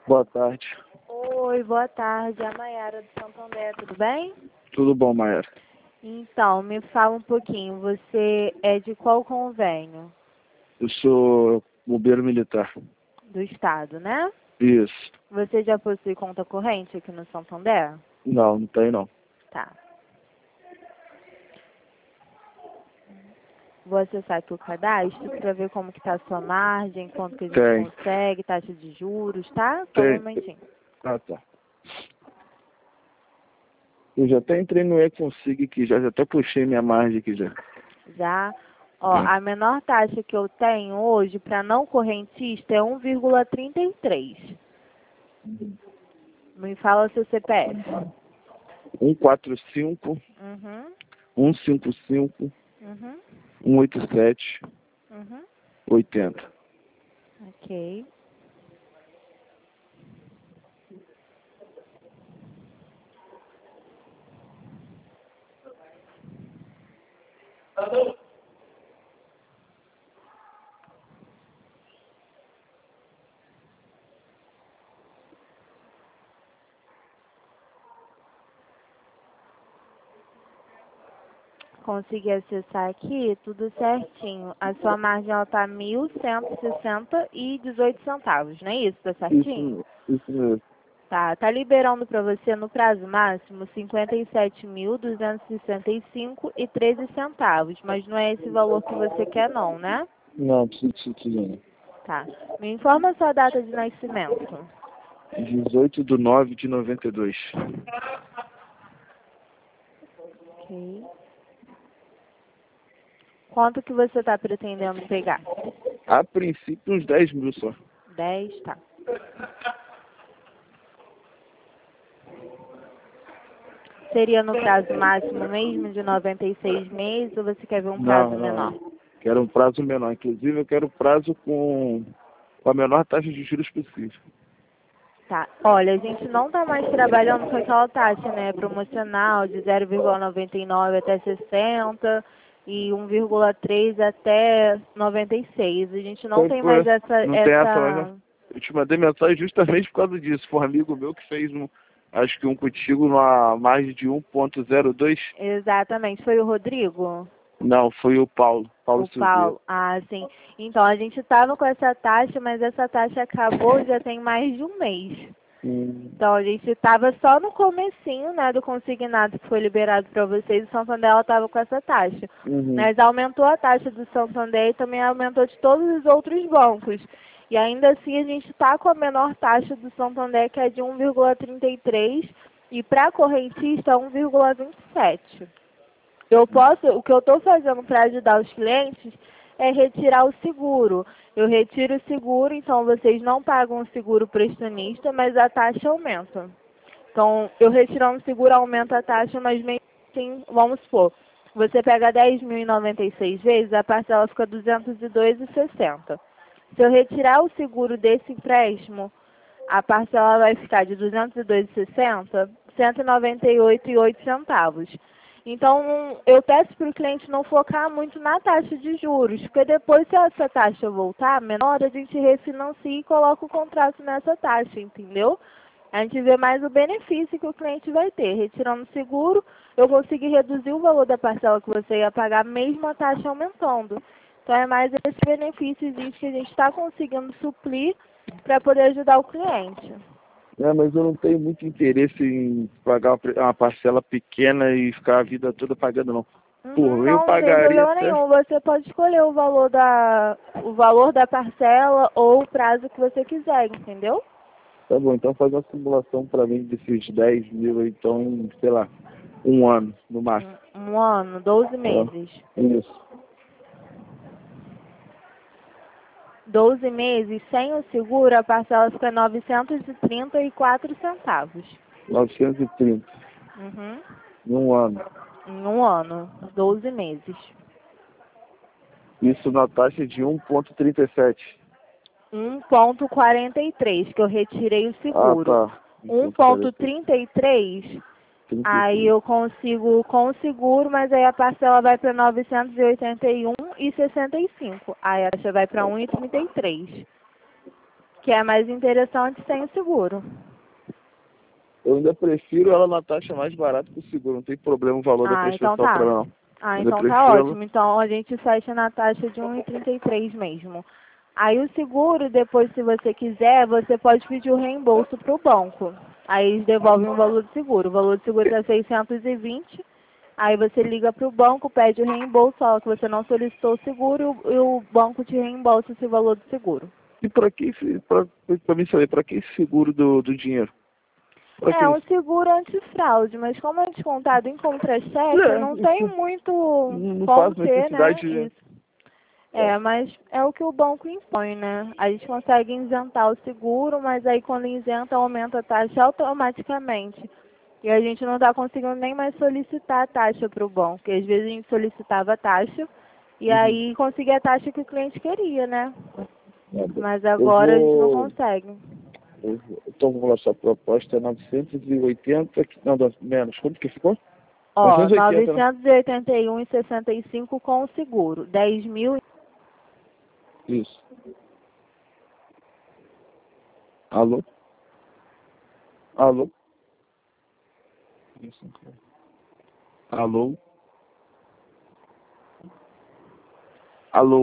Boa tarde. Oi, boa tarde. É a Maiara do Santander, tudo bem? Tudo bom, Maiara? Então, me fala um pouquinho, você é de qual convênio? Eu sou bombeiro militar. Do estado, né? Isso. Você já possui conta corrente aqui no Santander? Não tem não. Tá. Vou acessar aqui o cadastro para ver como que tá a sua margem, quanto que a gente Tem. consegue, taxa de juros, tá? Só um Tem. momentinho. Ah, tá. Eu já até entrei no E-Consig aqui, já até puxei minha margem aqui já. Já, ó, a menor taxa que eu tenho hoje para não correntista é 1,33. Me fala seu CPF. 145, Uhum, 155, uhum, 187, uhum. 80. Ok. Consegui acessar aqui, tudo certinho. A sua margem ela tá 1.160 e 18 centavos, não é isso? Tá certinho? Isso mesmo. Tá liberando para você no prazo máximo 57.265 e 13 centavos, mas não é esse valor que você quer não, né? Não, preciso disso tudo não. Tá. Me informa a sua data de nascimento. 18/9/92. Ok. Quanto que você está pretendendo pegar? A princípio uns 10 mil só. 10, tá. Seria no prazo máximo mesmo de 96 meses ou você quer ver um prazo menor? Não. Quero um prazo menor. Inclusive eu quero prazo com a menor taxa de juros possível. Tá. Olha, a gente não está mais trabalhando com aquela taxa, né, promocional de 0,99 até 60 e 1,3 até 96. A gente não tem mais Não tem essa, mas eu te mandei mensagem justamente por causa disso. Foi um amigo meu que fez acho que um contigo numa margem de 1,02. Exatamente. Foi o Rodrigo? Não, foi o Paulo O Silveira. Paulo, sim. Então, a gente estava com essa taxa, mas essa taxa acabou já tem mais de um mês. Então, a gente estava só no comecinho, né, do consignado que foi liberado para vocês, o Santander estava com essa taxa. Mas aumentou a taxa do Santander e também aumentou de todos os outros bancos. E ainda assim, a gente está com a menor taxa do Santander, que é de 1,33, e para a correntista, 1,27. O que eu estou fazendo para ajudar os clientes é retirar o seguro. Eu retiro o seguro, então vocês não pagam o seguro prestamista, mas a taxa aumenta. Então, eu retirando o seguro aumenta a taxa, mas mesmo assim, vamos supor, você pega 10.096 vezes, a parcela fica 202,60. Se eu retirar o seguro desse empréstimo, a parcela vai ficar de 202,60, 198,08 centavos. Então, eu peço para o cliente não focar muito na taxa de juros, porque depois, se essa taxa voltar menor, a gente refinancia e coloca o contrato nessa taxa, entendeu? A gente vê mais o benefício que o cliente vai ter. Retirando o seguro, eu consegui reduzir o valor da parcela que você ia pagar, mesmo a taxa aumentando. Então, é mais esse benefício que a gente está conseguindo suprir para poder ajudar o cliente. Mas eu não tenho muito interesse em pagar uma parcela pequena e ficar a vida toda pagando, não. Por mim, eu Não, não tem pagaria problema até... nenhum. Você pode escolher o valor da parcela ou o prazo que você quiser, entendeu? Tá bom, então faz uma simulação para mim desses 10 mil, então, sei lá, um ano, no máximo. Um ano, 12 meses. Isso. 12 meses sem o seguro, a parcela fica 934 centavos. 930. Uhum. Em um ano. Em um ano, 12 meses. Isso na taxa de 1,37. 1,43, que eu retirei o seguro. Ah, tá. 1,33, aí eu consigo com o seguro, mas aí a parcela vai para 981,65. Aí a taxa vai para 1,33. que é mais interessante sem o seguro. Eu ainda prefiro ela na taxa mais barata que o seguro. Não tem problema o valor da Então prestação para tá. ela, não. Então tá ótimo. Então a gente fecha na taxa de 1,33 mesmo. Aí o seguro, depois se você quiser, você pode pedir o reembolso para o banco. Aí eles devolvem o valor do seguro. O valor do seguro é 620. Aí você liga para o banco, pede o reembolso, fala que você não solicitou o seguro e o banco te reembolsa esse valor do seguro. E para que, para mim saber, para que esse seguro do dinheiro? É um seguro antifraude, mas como é descontado em contra-cheque, não tem muito Não como faz ter, né? necessidade de... Isso. Mas é o que o banco impõe, né? A gente consegue isentar o seguro, mas aí quando isenta, aumenta a taxa automaticamente. E a gente não está conseguindo nem mais solicitar a taxa para o banco, porque às vezes a gente solicitava a taxa e aí conseguia a taxa que o cliente queria, né? Mas agora a gente não consegue. Então vamos lá, sua proposta é 980, não, menos, quanto que ficou? Ó, 980, né? 981,65 com o seguro, 10 mil. Isso. Alô? Alô? Isso. Alô? Alô?